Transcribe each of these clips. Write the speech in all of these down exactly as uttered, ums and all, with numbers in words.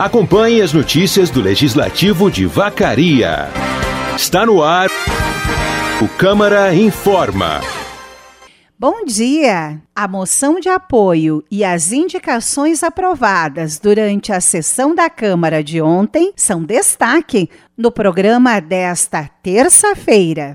Acompanhe as notícias do Legislativo de Vacaria. Está no ar o Câmara Informa. Bom dia! A moção de apoio e as indicações aprovadas durante a sessão da Câmara de ontem são destaque no programa desta terça-feira.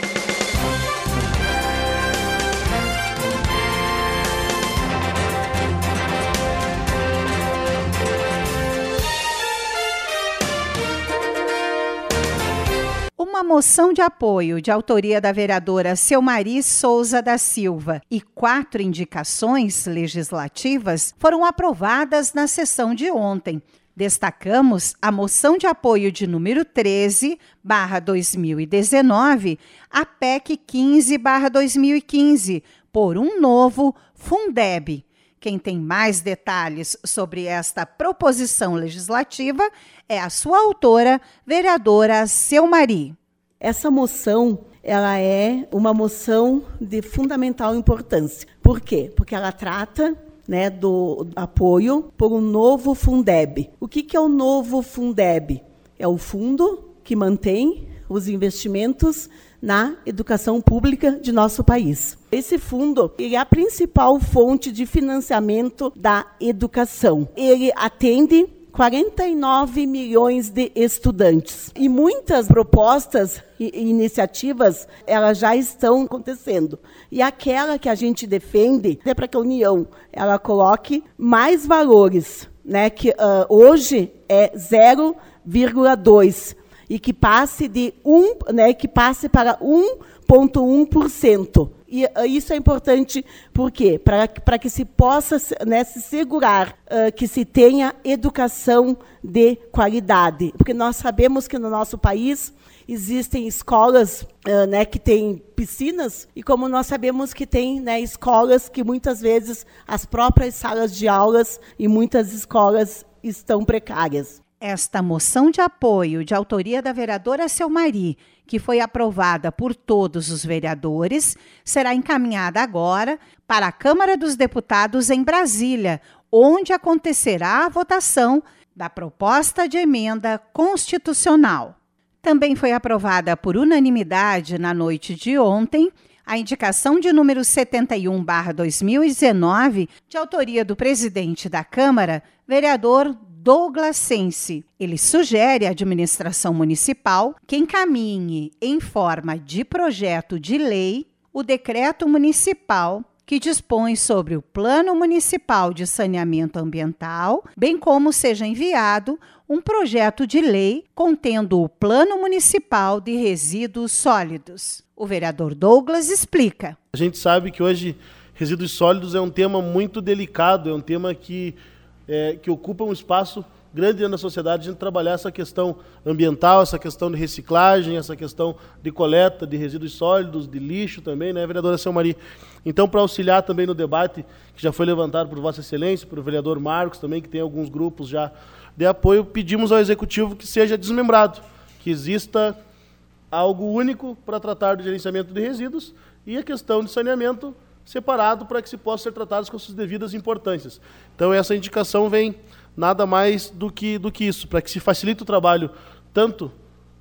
Uma moção de apoio de autoria da vereadora Selmari Souza da Silva e quatro indicações legislativas foram aprovadas na sessão de ontem. Destacamos a moção de apoio de número treze barra dois mil e dezenove, a P E C quinze barra dois mil e quinze, por um novo Fundeb. Quem tem mais detalhes sobre esta proposição legislativa é a sua autora, vereadora Selmari. Essa moção, ela é uma moção de fundamental importância. Por quê? Porque ela trata, né, do apoio por um novo Fundeb. O que, que é o novo Fundeb? É o fundo que mantém os investimentos na educação pública de nosso país. Esse fundo ele é a principal fonte de financiamento da educação. Ele atende quarenta e nove milhões de estudantes. E muitas propostas e iniciativas elas já estão acontecendo. E aquela que a gente defende é para que a União ela coloque mais valores, né, que uh, hoje é zero vírgula dois e que passe de um, né, que passe para um vírgula um por cento. E uh, isso é importante, por quê? Para, para que se possa, né, se segurar uh, que se tenha educação de qualidade. Porque nós sabemos que no nosso país existem escolas uh, né, que têm piscinas, e como nós sabemos que tem, né, escolas que muitas vezes as próprias salas de aulas e muitas escolas estão precárias. Esta moção de apoio de autoria da vereadora Selmari, que foi aprovada por todos os vereadores, será encaminhada agora para a Câmara dos Deputados em Brasília, onde acontecerá a votação da proposta de emenda constitucional. Também foi aprovada por unanimidade na noite de ontem a indicação de número setenta e um barra dois mil e dezenove, de autoria do presidente da Câmara, vereador Douglas Sense. Ele sugere à administração municipal que encaminhe em forma de projeto de lei o decreto municipal que dispõe sobre o Plano Municipal de Saneamento Ambiental, bem como seja enviado um projeto de lei contendo o Plano Municipal de Resíduos Sólidos. O vereador Douglas explica. A gente sabe que hoje resíduos sólidos é um tema muito delicado, é um tema que É, que ocupa um espaço grande dentro da sociedade, a gente trabalhar essa questão ambiental, essa questão de reciclagem, essa questão de coleta de resíduos sólidos, de lixo também, né, vereadora Selmari? Então, para auxiliar também no debate, que já foi levantado por Vossa Excelência, por o vereador Marcos também, que tem alguns grupos já de apoio, pedimos ao Executivo que seja desmembrado, que exista algo único para tratar do gerenciamento de resíduos e a questão de saneamento separado para que se possa ser tratados com suas devidas importâncias. Então, essa indicação vem nada mais do que, do que isso, para que se facilite o trabalho tanto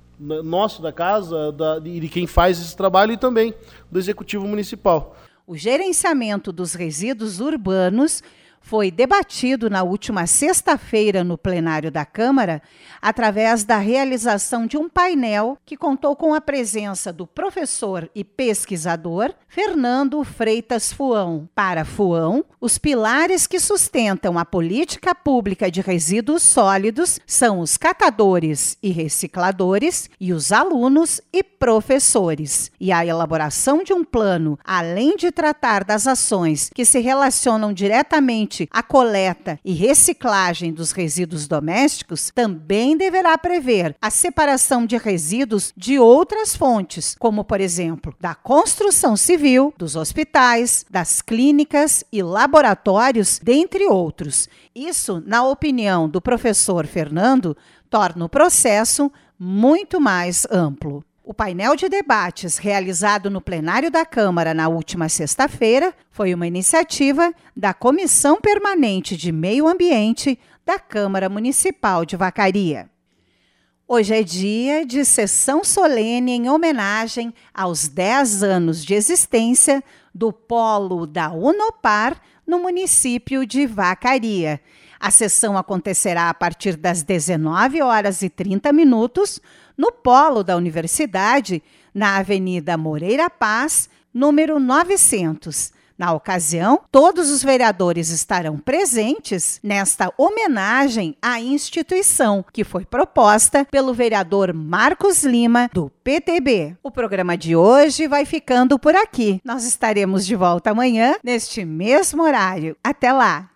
nosso da casa da, e de quem faz esse trabalho e também do Executivo Municipal. O gerenciamento dos resíduos urbanos foi debatido na última sexta-feira no plenário da Câmara, através da realização de um painel que contou com a presença do professor e pesquisador Fernando Freitas Fuão. Para Fuão, os pilares que sustentam a política pública de resíduos sólidos são os catadores e recicladores e os alunos e professores. E a elaboração de um plano, além de tratar das ações que se relacionam diretamente a coleta e reciclagem dos resíduos domésticos, também deverá prever a separação de resíduos de outras fontes, como, por exemplo, da construção civil, dos hospitais, das clínicas e laboratórios, dentre outros. Isso, na opinião do professor Fernando, torna o processo muito mais amplo. O painel de debates realizado no plenário da Câmara na última sexta-feira foi uma iniciativa da Comissão Permanente de Meio Ambiente da Câmara Municipal de Vacaria. Hoje é dia de sessão solene em homenagem aos dez anos de existência do Polo da Unopar no município de Vacaria. A sessão acontecerá a partir das dezenove horas e trinta minutos no Polo da Universidade, na Avenida Moreira Paz, número novecentos. Na ocasião, todos os vereadores estarão presentes nesta homenagem à instituição, que foi proposta pelo vereador Marcos Lima, do P T B. O programa de hoje vai ficando por aqui. Nós estaremos de volta amanhã, neste mesmo horário. Até lá!